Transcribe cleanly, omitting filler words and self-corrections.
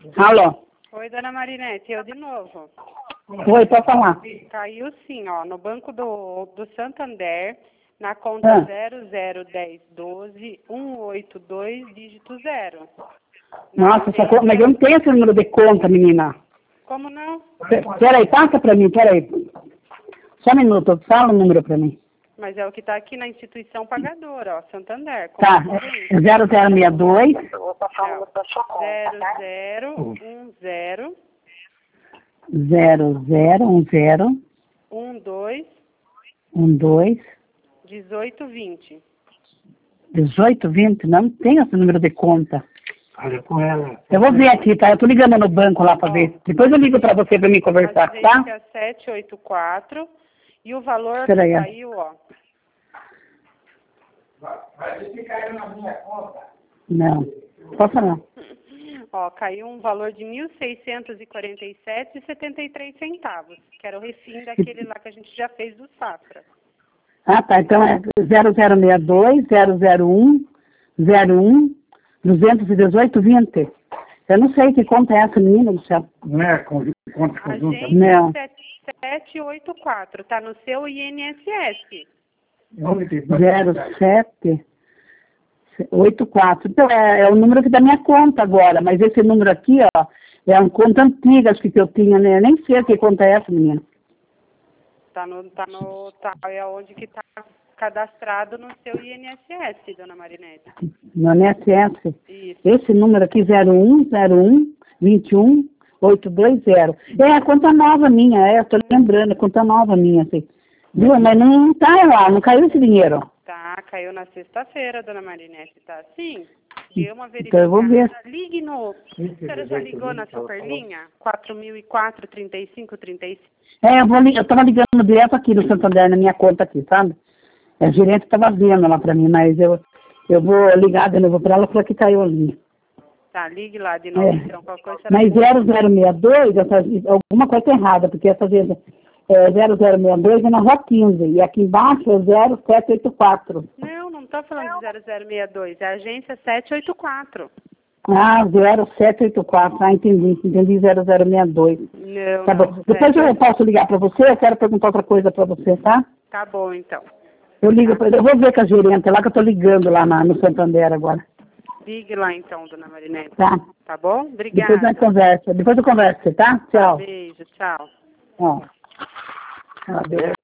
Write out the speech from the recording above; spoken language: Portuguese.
Alô? Oi, dona Marinete, eu de novo. Oi, pode falar. Caiu sim, ó, no banco do Santander, na conta 001012-182, dígito 0. Nossa, mas eu não tenho esse número de conta, menina. Como não? Peraí, passa pra mim, peraí. Só um minuto, fala o número pra mim. Mas é o que está aqui na instituição pagadora, ó, Santander. Tá, é 0062. Não, 0010 0010 12 12 1820. 1820, não tem esse número de conta. Olha com ela. Eu vou ver aqui, tá? Eu tô ligando no banco lá pra ver. Depois eu ligo pra você pra me conversar, tá? Agência 784 e o valor Peraí, que ó. caiu, ó. Vai ver se caiu na minha conta. Não, posso não. Ó, caiu um valor de R$ 1.647,73, que era o refim daquele lá que a gente já fez do Safra. Ah, tá. Então é 0062 001 01 218,20. Eu não sei que conta é essa, menina do céu. Não é conta conjunta? Agência Não. 784, tá no seu INSS. Onde que 0784. Então é o número que da minha conta agora, mas esse número aqui, ó, é uma conta antiga, acho que eu tinha, né? Nem sei que conta é essa, menina. É onde que tá cadastrado no seu INSS, dona Marinete. No INSS. Isso. Esse número aqui, 0101 21 820. É a conta nova minha, eu tô lembrando, a conta nova minha, assim. Viu? Mas não tá lá, não caiu esse dinheiro. Tá, caiu na sexta-feira, dona Marinete, tá assim? Deu uma Então eu vou ver. Ligue no... A senhora já ligou na Superlinha? 4004 35 35. Eu tava ligando direto aqui no Santander, na minha conta aqui, sabe? A gerente tava vendo lá pra mim, mas eu vou ligar de novo pra ela, falar que caiu ali. Tá, ligue lá de novo, então, qualquer coisa... Mas 0062, alguma coisa errada, porque essa gente... 0062 é na Rua 15, e aqui embaixo é 0784. Não tô falando de 0062, é a agência 784. Ah, 0784, entendi 0062. Não, Tá bom. Depois eu posso ligar pra você, eu quero perguntar outra coisa pra você, tá? Tá bom, então. Eu vou ver com a gerente lá, que eu tô ligando lá no Santander agora. Ligue lá, então, dona Marinete. Tá? Tá bom? Obrigada. Depois eu converso, tá? Tchau. Beijo, tchau. Ó. Adeus.